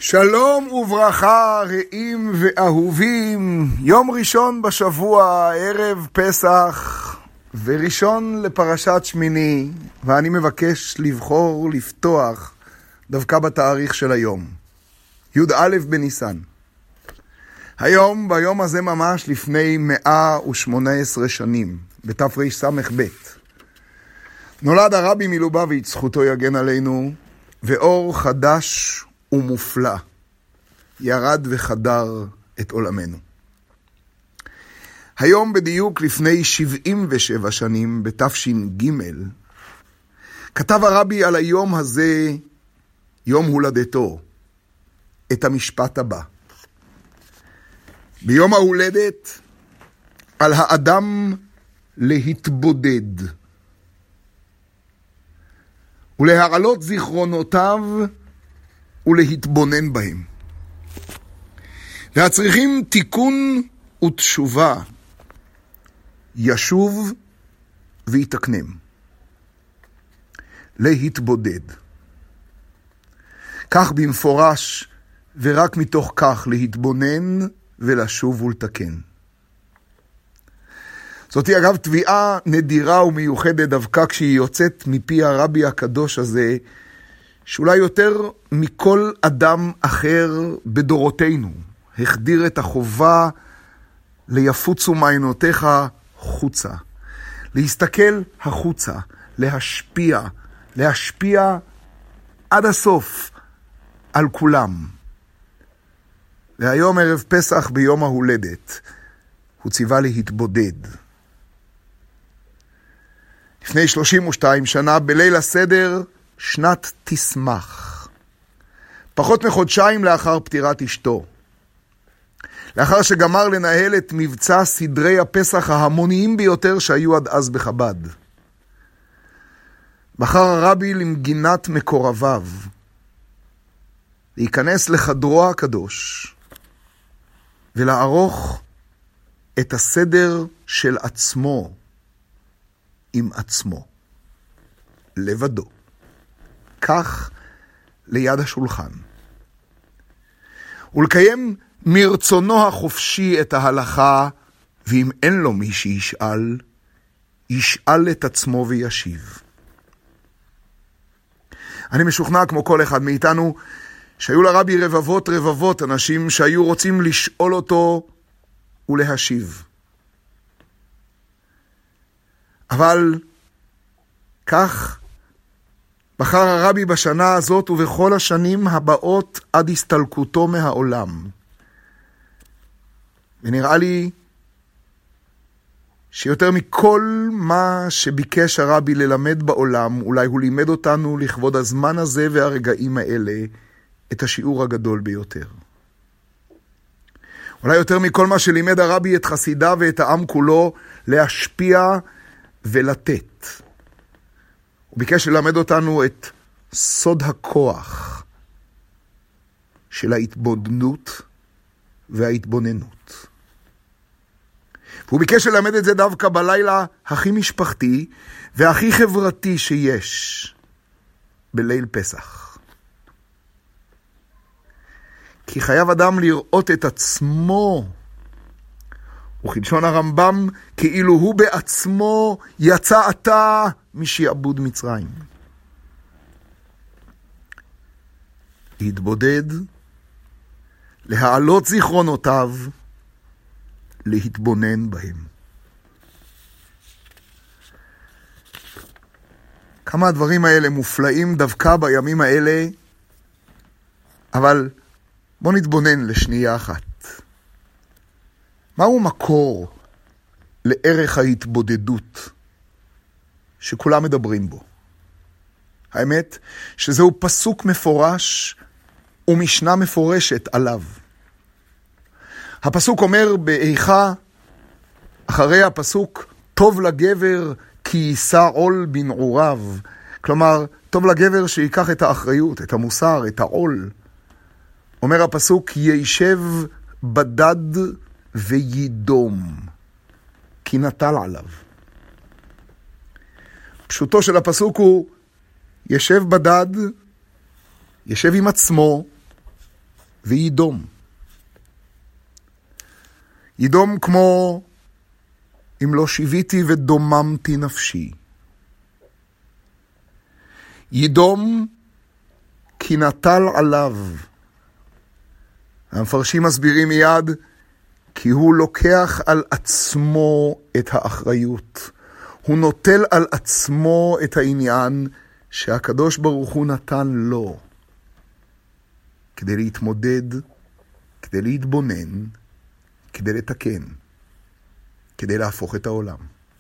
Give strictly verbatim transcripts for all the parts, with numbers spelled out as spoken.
שלום וברכה רעים ואהובים, יום ראשון בשבוע, ערב פסח וראשון לפרשת שמיני, ואני מבקש לבחור לפתוח דווקא בתאריך של היום, י"א בניסן. היום, ביום הזה ממש לפני מאה ושמונה עשרה שנים, בתרס"ב, נולד הרבי מלובביץ', זכותו יגן עלינו, ואור חדש ומופלא ירד וחדר את עולמנו. היום בדיוק לפני שבעים ושבע שנים, בתש"ג, כתב הרבי על היום הזה, יום הולדתו, את המשפט הבא. ביום ההולדת על האדם להתבודד ולהעלות זיכרונותיו ולהתבונן בהם, והצריכים תיקון ותשובה, ישוב ויתקנם. להתבודד, כך במפורש, ורק מתוך כך להתבונן ולשוב ולתקן. זאתי אגב תביעה נדירה ומיוחדת דווקא כשהיא יוצאת מפי הרבי הקדוש הזה, שאולי יותר מכל אדם אחר בדורותינו, החדיר את החובה ליפוצו מעיינותיך חוצה. להסתכל החוצה, להשפיע, להשפיע עד הסוף על כולם. והיום ערב פסח ביום ההולדת, הוא ציווה להתבודד. לפני שלושים ושתיים שנה, בליל הסדר, שנת תשמח, פחות מחודשיים לאחר פטירת אשתו, לאחר שגמר לנהל את מבצע סדרי הפסח ההמוניים ביותר שהיו עד אז בחב"ד, בחר הרבי למגינת מקורביו להיכנס לחדרו הקדוש ולערוך את הסדר של עצמו עם עצמו, לבדו, כך ליד השולחן, ולקיים מרצונו החופשי את ההלכה, ואם אין לו מי שישאל, ישאל את עצמו וישיב. אני משוכנע כמו כל אחד מאיתנו, שהיו לרבי רבבות רבבות אנשים שהיו רוצים לשאול אותו ולהשיב. אבל כך בחר הרבי בשנה הזאת ובכל השנים הבאות עד הסתלקותו מהעולם. ונראה לי שיותר מכל מה שביקש הרבי ללמד בעולם, אולי הוא לימד אותנו לכבוד הזמן הזה והרגעים האלה את השיעור הגדול ביותר. אולי יותר מכל מה שלימד הרבי את חסידיו ואת העם כולו, להשפיע ולתת. הוא ביקש ללמד אותנו את סוד הכוח של ההתבודדות וההתבוננות. והוא ביקש ללמד את זה דווקא בלילה הכי משפחתי והכי חברתי שיש, בליל פסח. כי חייב אדם לראות את עצמו, וכלשון הרמב"ם, כאילו הוא בעצמו יצא עתה משעבוד מצרים. להתבודד, להעלות זיכרונותיו, להתבונן בהם. כמה הדברים האלה מופלאים דווקא בימים האלה, אבל בוא נתבונן לשנייה אחת. מהו מקור לערך ההתבודדות שכולם מדברים בו? האמת שזהו פסוק מפורש ומשנה מפורשת עליו. הפסוק אומר באיכה, אחרי הפסוק, טוב לגבר כי יישא עול בנעוריו. כלומר, טוב לגבר שיקח את האחריות, את המוסר, את העול. אומר הפסוק, יישב בדד וידום, כי נטל עליו. פשוטו של הפסוק הוא, ישב בדד, ישב עם עצמו, וידום. ידום כמו אם לא שיוויתי ודוממתי נפשי. ידום כי נטל עליו. המפרשים מסבירים מיד, כי הוא לוקח על עצמו את האחריות. הוא נוטל על עצמו את העניין שהקדוש ברוך הוא נתן לו. כדי להתמודד, כדי להתבונן, כדי לתקן, כדי להפוך את העולם.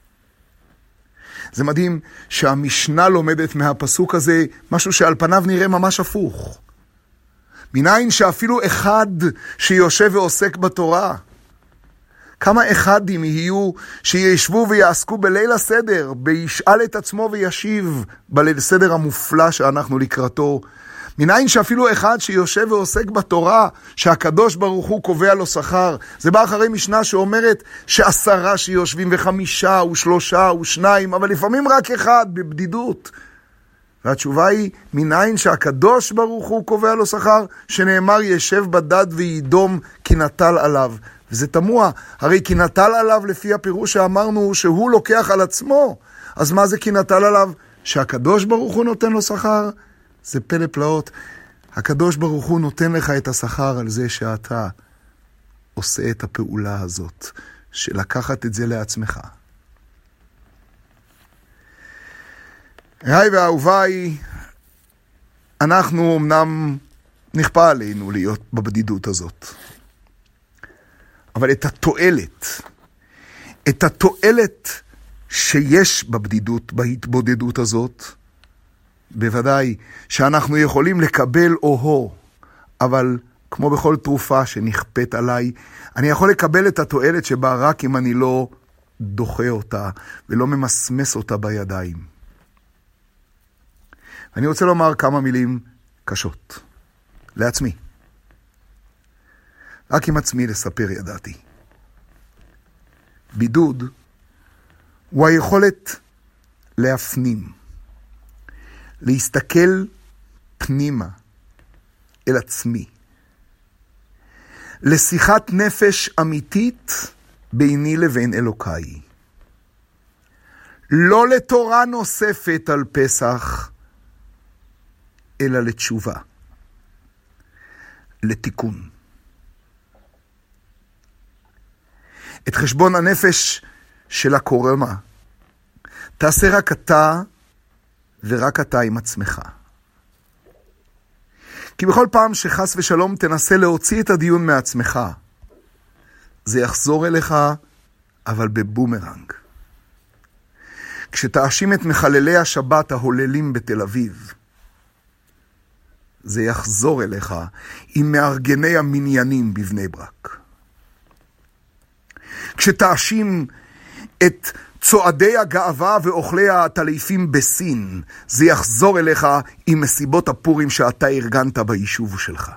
זה מדהים שהמשנה לומדת מהפסוק הזה משהו שעל פניו נראה ממש הפוך. מניין שאפילו אחד שיושב ועוסק בתורה, כמה אחדים יהיו שישבו ויעסקו בליל הסדר, בישאל את עצמו וישיב בליל הסדר המופלא שאנחנו לקראתו. מניין שאפילו אחד שיושב ועוסק בתורה, שהקדוש ברוך הוא קובע לו שכר. זה בא אחרי משנה שאומרת שעשרה שיושבים וחמישה ושלושה ושניים, אבל לפעמים רק אחד בבדידות. והתשובה היא, מניין שהקדוש ברוך הוא קובע לו שכר, שנאמר ישב בדד וידום כי נטל עליו. וזה תמוה, הרי כי נטל עליו לפי הפירוש שאמרנו שהוא לוקח על עצמו. אז מה זה כי נטל עליו? שהקדוש ברוך הוא נותן לו שכר? זה פלא פלאות. הקדוש ברוך הוא נותן לך את השכר על זה שאתה עושה את הפעולה הזאת, של לקחת את זה לעצמך. היי ואהוביי, אנחנו אמנם נכפה עלינו להיות בבדידות הזאת. אבל את התועלת, את התועלת שיש בבדידות, בהתבודדות הזאת, בוודאי שאנחנו יכולים לקבל או-הו, אבל כמו בכל תרופה שנכפית עליי, אני יכול לקבל את התועלת שבה רק אם אני לא דוחה אותה ולא ממסמס אותה בידיים. אני רוצה לומר כמה מילים קשות לעצמי. רק עם עצמי לספר ידעתי. בידוד הוא היכולת להפנים, להסתכל פנימה אל עצמי, לשיחת נפש אמיתית ביני לבין אלוקיי. לא לתורה נוספת על פסח, אלא לתשובה, לתיקון. את חשבון הנפש של הקורמה תעשה רק אתה ורק אתה עם עצמך. כי בכל פעם שחס ושלום תנסה להוציא את הדיון מעצמך, זה יחזור אליך, אבל בבומרנג. כשתאשים את מחללי השבת ההוללים בתל אביב, זה יחזור אליך עם מארגני המניינים בבני ברק. כשתאשים את צועדי הגאווה ואוכלי הטלפים בסין, זה יחזור אליך עם מסיבות הפורים שאתה ארגנת ביישוב שלך.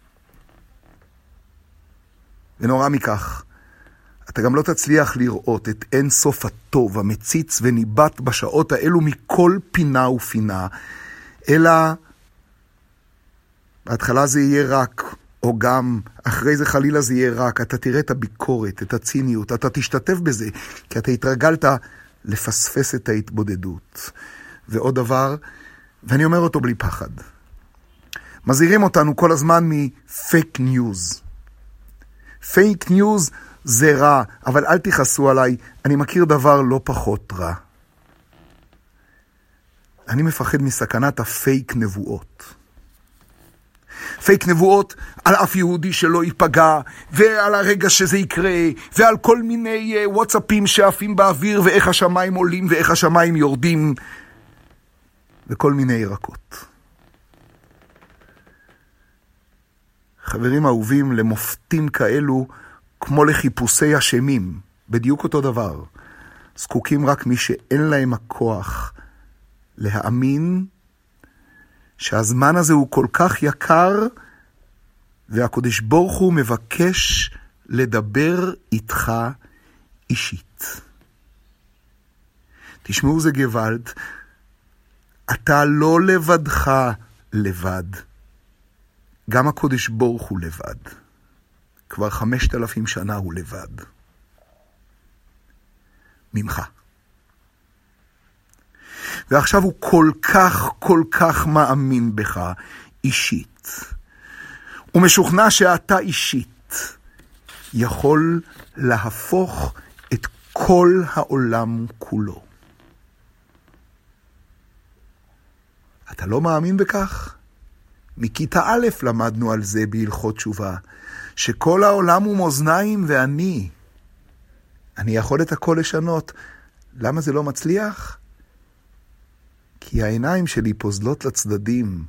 ונורא מכך, אתה גם לא תצליח לראות את אין סוף הטוב המציץ וניבט בשעות האלו מכל פינה ופינה, אלא בהתחלה זה יהיה רק, או גם אחרי זה חלילה זה יהיה רק, אתה תראה את הביקורת, את הציניות, אתה תשתתף בזה, כי אתה התרגלת לפספס את ההתבודדות. ועוד דבר, ואני אומר אותו בלי פחד, מזהירים אותנו כל הזמן מפייק ניוז. פייק ניוז זה רע, אבל אל תכעסו עליי, אני מכיר דבר לא פחות רע. אני מפחד מסכנת הפייק נבואות. פייק נבואות על אף יהודי שלא ייפגע, ועל הרגע שזה יקרה, ועל כל מיני וואטסאפים שעפים באוויר, ואיך השמיים עולים ואיך השמיים יורדים, וכל מיני ירקות. חברים אהובים, למופתים כאלו, כמו לחיפושי השמים, בדיוק אותו דבר. זקוקים רק מי שאין להם הכוח להאמין שהזמן הזה הוא כל כך יקר, והקדוש ברוך הוא מבקש לדבר איתך אישית. תשמעו, זה גוואלד, אתה לא לבדך לבד. גם הקודש ברוך הוא לבד. כבר חמשת אלפים שנה הוא לבד. ממך. ועכשיו הוא כל כך, כל כך מאמין בך אישית. הוא משוכנע שאתה אישית יכול להפוך את כל העולם כולו. אתה לא מאמין בכך? מכיתה א' למדנו על זה בהלכות תשובה, שכל העולם הוא מאזניים ואני. אני יכול את הכל לשנות. למה זה לא מצליח? כי העיניים שלי פוזלות לצדדים.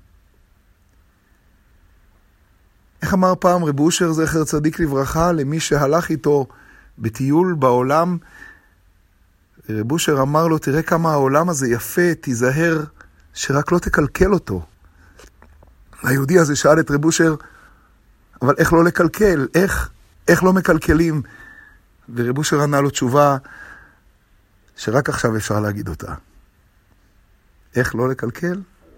איך אמר פעם רב אושר זכר צדיק לברכה למי שהלך איתו בטיול בעולם? רב אושר אמר לו, תראה כמה העולם הזה יפה, תיזהר שרק לא תקלקל אותו. היהודי הזה שאל את רב אושר, אבל איך לא לקלקל? איך? איך לא מקלקלים? ורב אושר ענה לו תשובה שרק עכשיו אפשר להגיד אותה. איך לא לקלקל?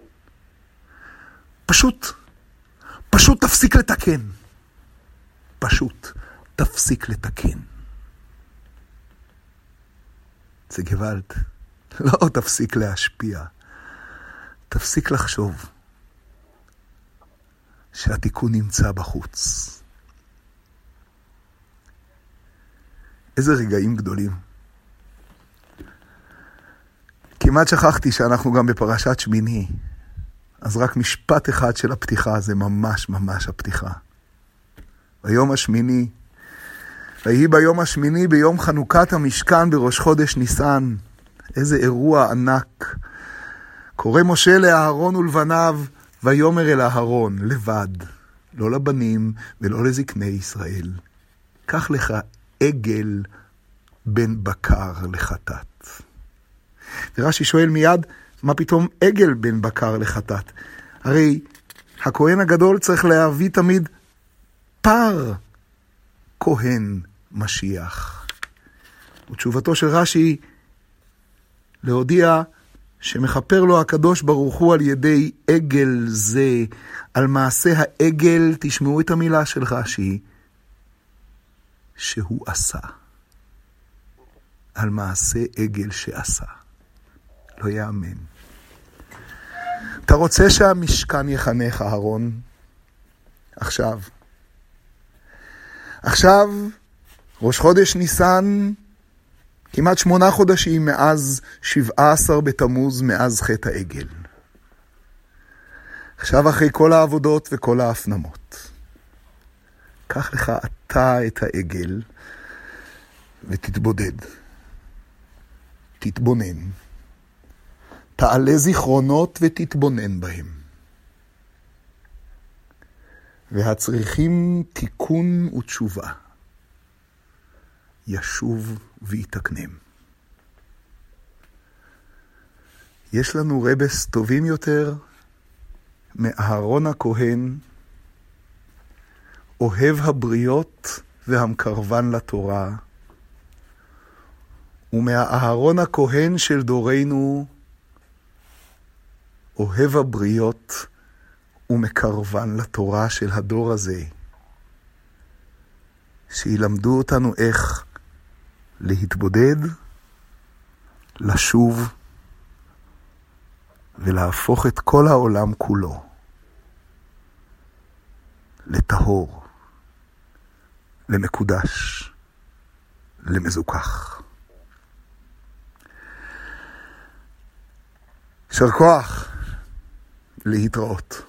פשוט, פשוט תפסיק לתקן. פשוט תפסיק לתקן. זה גוואלד. לא תפסיק להשפיע. תפסיק לחשוב שהתיקון נמצא בחוץ. איזה רגעים גדולים. כמעט שכחתי שאנחנו גם בפרשת שמיני. אז רק משפט אחד של הפתיחה, זה ממש ממש הפתיחה. ביום השמיני, ויהי ביום השמיני ביום חנוכת המשכן בראש חודש ניסן. איזה אירוע ענק. קורא משה לאהרון ולבניו, ויאמר אל אהרון לבד, לא לבנים ולא לזקני ישראל. קח לך עגל בן בקר לחטאת. ורש"י שואל מיד, מה פתאום עגל בן בקר לחטאת? הרי הכהן הגדול צריך להביא תמיד פר כהן משיח. ותשובתו של רש"י להודיע שמחפר לו הקדוש ברוך הוא על ידי עגל זה, על מעשה העגל, תשמעו את המילה של רש"י, שהוא עשה. על מעשה עגל שעשה. לא יאמן. אתה רוצה שהמשכן יחנך אהרון? עכשיו. עכשיו, ראש חודש ניסן, כמעט שמונה חודשים מאז שבעה עשר בתמוז, מאז חטא העגל. עכשיו אחרי כל העבודות וכל ההפנמות. קח לך אתה את העגל ותתבודד. תתבונן. תעלה זיכרונות ותתבונן בהם. והצריכים תיקון ותשובה. ישוב ויתקנם. יש לנו רבס טובים יותר מאהרון הכהן, אוהב הבריות והמקרבן לתורה, ומהאהרון הכהן של דורנו, אוהב הבריות ומקרבן לתורה של הדור הזה, שילמדו אותנו איך להתבודד, לשוב ולהפוך את כל העולם כולו לטהור, למקודש, למזוכח. יישר כוח, להתראות.